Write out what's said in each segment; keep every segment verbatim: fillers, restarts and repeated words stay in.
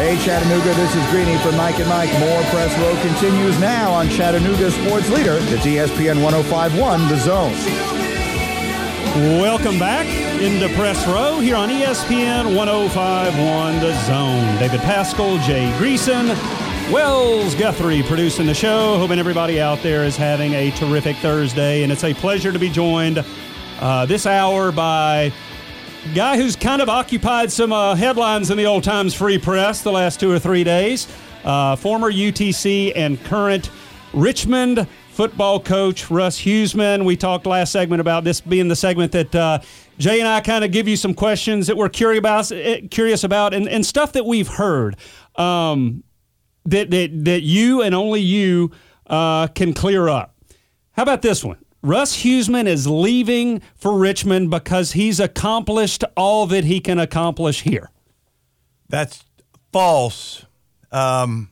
Hey, Chattanooga, this is Greeny from Mike and Mike. More Press Row continues now on Chattanooga Sports Leader. It's E S P N one oh five point one, The Zone. Welcome back into Press Row here on E S P N one oh five point one, The Zone. David Pascal, Jay Greason, Wells Guthrie producing the show. Hoping everybody out there is having a terrific Thursday, and it's a pleasure to be joined uh, this hour by a guy who's kind of occupied some uh, headlines in the Old Times Free Press the last two or three days. Uh, former U T C and current Richmond football coach Russ Huesman. We talked last segment about this being the segment that uh, Jay and I kind of give you some questions that we're curious about, curious about, and, and stuff that we've heard um, that, that that you and only you uh, can clear up. How about this one? Russ Huesman is leaving for Richmond because he's accomplished all that he can accomplish here. That's false. Um,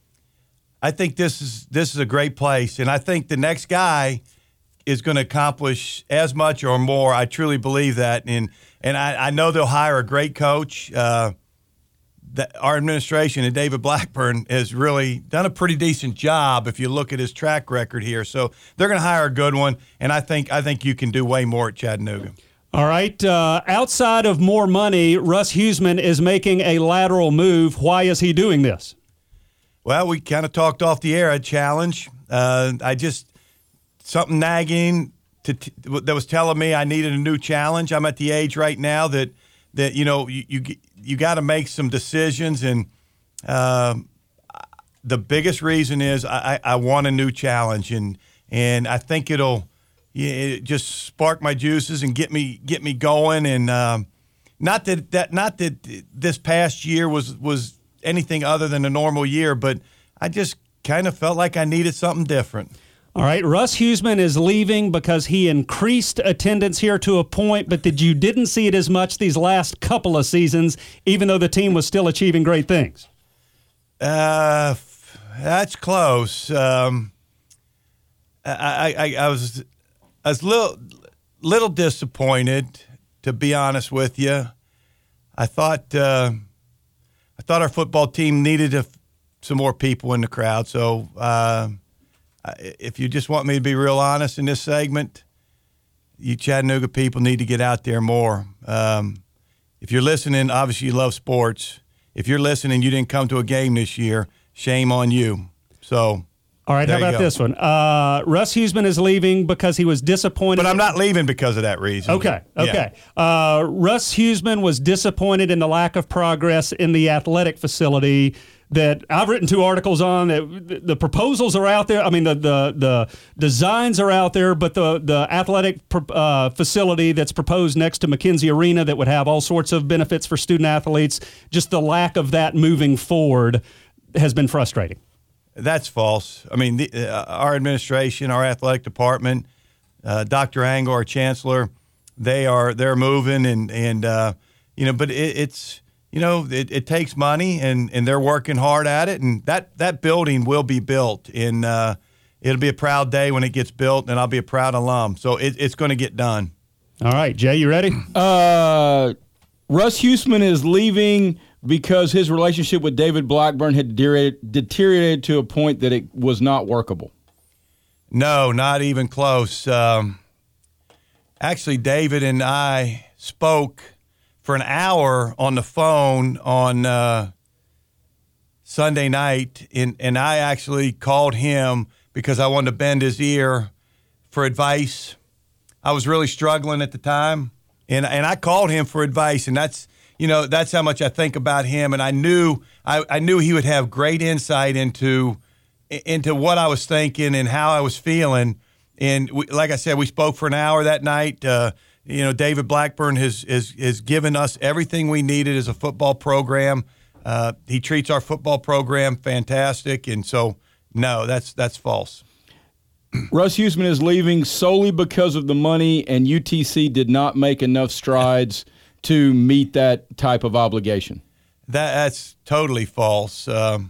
I think this is this is a great place, and I think the next guy is going to accomplish as much or more. I truly believe that, and and I, I know they'll hire a great coach. Uh, that our administration and David Blackburn has really done a pretty decent job if you look at his track record here. So they're going to hire a good one, and I think I think you can do way more at Chattanooga. All right. Uh, outside of more money, Russ Huesman is making a lateral move. Why is he doing this? Well, we kind of talked off the air, a challenge. Uh, I just – something nagging to, to, that was telling me I needed a new challenge. I'm at the age right now that, that you know, you you, you got to make some decisions. And um, the biggest reason is I, I want a new challenge. And and I think it'll yeah, it just spark my juices and get me get me going. And um, not that, that not that this past year was was – anything other than a normal year, but I just kind of felt like I needed something different. All right, Russ Huesman is leaving because he increased attendance here to a point, but that you didn't see it as much these last couple of seasons, even though the team was still achieving great things. Uh, that's close. Um, I, I, I was, I was little, little disappointed, to be honest with you. I thought. Uh, I thought our football team needed a, some more people in the crowd. So uh, if you just want me to be real honest in this segment, you Chattanooga people need to get out there more. Um, if you're listening, obviously you love sports. If you're listening, you didn't come to a game this year, shame on you. So. All right, how about this one? Uh, Russ Huesman is leaving because he was disappointed. But I'm not leaving because of that reason. Okay, okay. Yeah. Uh, Russ Huesman was disappointed in the lack of progress in the athletic facility that I've written two articles on. That the proposals are out there. I mean, the the, the designs are out there, but the, the athletic uh, facility that's proposed next to McKenzie Arena that would have all sorts of benefits for student athletes, just the lack of that moving forward has been frustrating. That's false. I mean, the, uh, our administration, our athletic department, uh, Doctor Angle, our chancellor, they are they're moving and and uh, you know, but it, it's you know it, it takes money and, and they're working hard at it, and that, that building will be built, and uh, it'll be a proud day when it gets built, and I'll be a proud alum. So it, it's going to get done. All right, Jay, you ready? Uh, Russ Huesman is leaving because his relationship with David Blackburn had deteriorated, deteriorated to a point that it was not workable. No, not even close. Um, actually, David and I spoke for an hour on the phone on uh, Sunday night, and, and I actually called him because I wanted to bend his ear for advice. I was really struggling at the time, and and I called him for advice, and that's you know that's how much I think about him, and I knew I, I knew he would have great insight into into what I was thinking and how I was feeling. And we, like I said, we spoke for an hour that night. Uh, you know, David Blackburn has, has has given us everything we needed as a football program. Uh, he treats our football program fantastic, and so no, that's that's false. Russ Huesman is leaving solely because of the money, and U T C did not make enough strides to meet that type of obligation. That that's totally false. Um,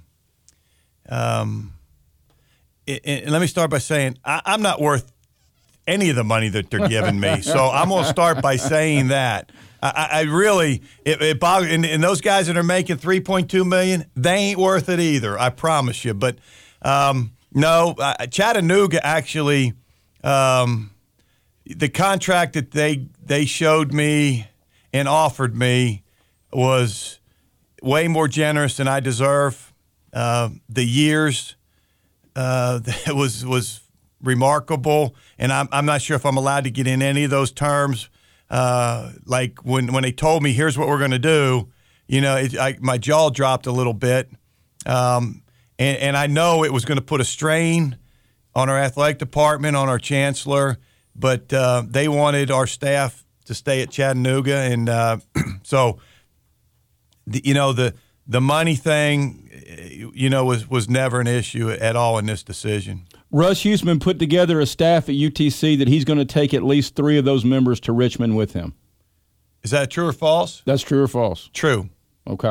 um, it, it, let me start by saying I, I'm not worth any of the money that they're giving me. So I'm going to start by saying that. I, I really, it, it bothers, and, and those guys that are making three point two million dollars, they ain't worth it either, I promise you. But um, no, uh, Chattanooga actually, um, the contract that they they showed me and offered me was way more generous than I deserve. Uh, the years uh, that was was remarkable, and I'm I'm not sure if I'm allowed to get in any of those terms. Uh, like when when they told me here's what we're going to do, you know, it, I, my jaw dropped a little bit, um, and, and I know it was going to put a strain on our athletic department, on our chancellor, but uh, they wanted our staff to stay at Chattanooga, and uh, so the, you know the the money thing, you know, was was never an issue at all in this decision. Russ Huesman put together a staff at U T C that he's going to take at least three of those members to Richmond with him. Is that true or false? That's true or false? True. Okay.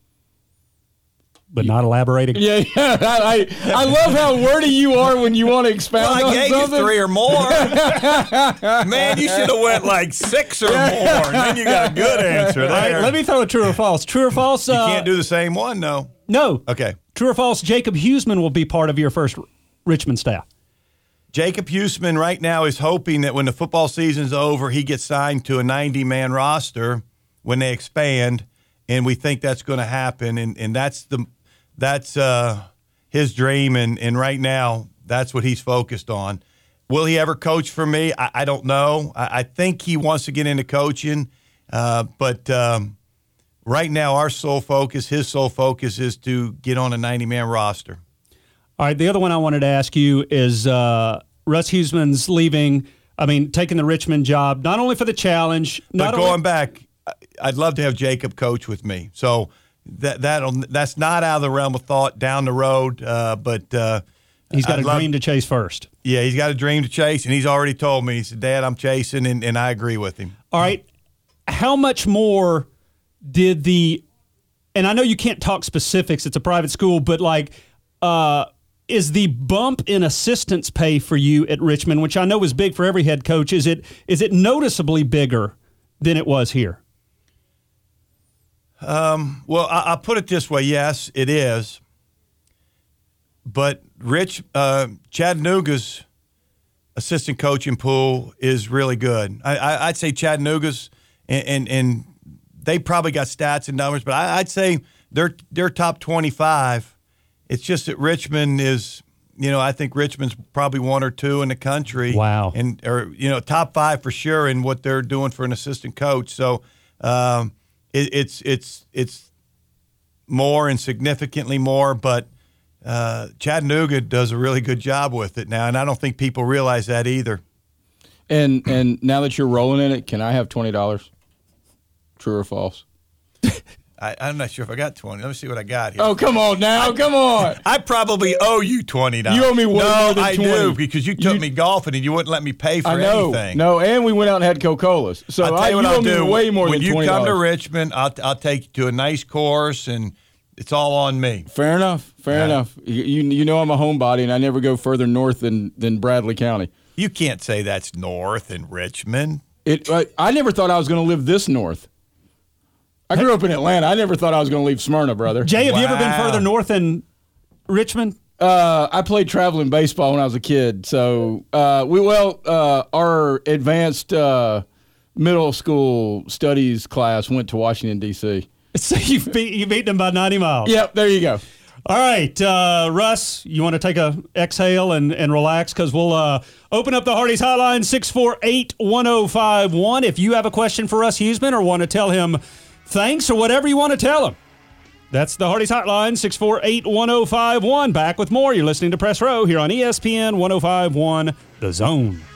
But not elaborating. Yeah, yeah. I, I, I love how wordy you are when you want to expound well, I on gave something. you three or more. Man, you should have went like six or more, and then you got a good answer there. All right, let me throw a true or false. True or false? You uh, can't do the same one, no. No. Okay. True or false? Jacob Huesman will be part of your first Richmond staff. Jacob Huesman right now is hoping that when the football season's over, he gets signed to a ninety-man roster when they expand, and we think that's going to happen, and, and that's the that's uh, his dream, and, and right now that's what he's focused on. Will he ever coach for me? I, I don't know. I, I think he wants to get into coaching, uh, but um, right now our sole focus, his sole focus, is to get on a ninety-man roster. All right, the other one I wanted to ask you is uh, Russ Huesman's leaving, I mean, taking the Richmond job, not only for the challenge. But not going only- back, I'd love to have Jacob coach with me. So that that'll, that's not out of the realm of thought down the road, uh, but uh, he's got I'd a love, dream to chase first. Yeah, he's got a dream to chase, and he's already told me. He said, Dad, I'm chasing, and, and I agree with him. All right, how much more did the – and I know you can't talk specifics, it's a private school, but like uh, – is the bump in assistance pay for you at Richmond, which I know is big for every head coach, is it is it noticeably bigger than it was here? Um, well, I, I'll put it this way. Yes, it is. But Rich uh, Chattanooga's assistant coaching pool is really good. I, I, I'd say Chattanooga's, and, and, and they probably got stats and numbers, but I, I'd say they're they're top twenty-five. It's just that Richmond is, you know, I think Richmond's probably one or two in the country. Wow. And, or, you know, top five for sure in what they're doing for an assistant coach. So um, it, it's it's it's more and significantly more, but uh, Chattanooga does a really good job with it now, and I don't think people realize that either. And and now that you're rolling in it, can I have twenty dollars? True or false? I, I'm not sure if I got twenty. Let me see what I got here. Oh, come on now. Come on. I probably owe you twenty dollars. You owe me way no, more than I twenty. do, because you took You- me golfing and you wouldn't let me pay for I know. anything. No, and we went out and had Coca-Colas. So I'll tell I, you what you I'll owe me do. way more when than you twenty come dollars. to Richmond, I'll, I'll take you to a nice course, and it's all on me. Fair enough. Fair Yeah. enough. You, you you know I'm a homebody, and I never go further north than, than Bradley County. You can't say that's north in Richmond. It. I, I never thought I was going to live this north. I grew up in Atlanta. I never thought I was going to leave Smyrna, brother. Jay, have you ever been Wow. further north than Richmond? Uh, I played traveling baseball when I was a kid. So uh, we well, uh, our advanced uh, middle school studies class went to Washington D C. So you beat you beat them by ninety miles. Yep, there you go. All right, uh, Russ, you want to take a exhale and, and relax, because we'll uh, open up the Hardee's hotline, six four eight, one oh five one. If you have a question for Russ Huesman or want to tell him thanks or whatever you want to tell him, that's the Hardee's hotline, six four eight, one oh five one. Back with more. You're listening to Press Row here on E S P N one oh five point one The Zone.